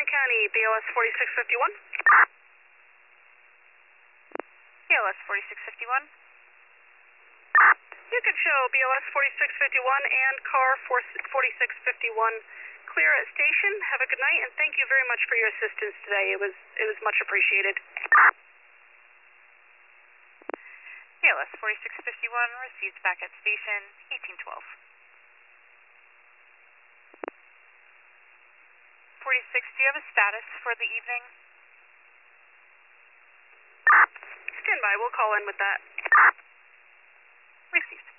Kern County, BOS 4651. BOS 4651. You can show BOS 4651 and car 4651 clear at station. Have a good night, and thank you very much for your assistance today. It was much appreciated. BOS 4651 received back at station 1812. 46, do you have a status for the evening? Stand by, we'll call in with that. Received.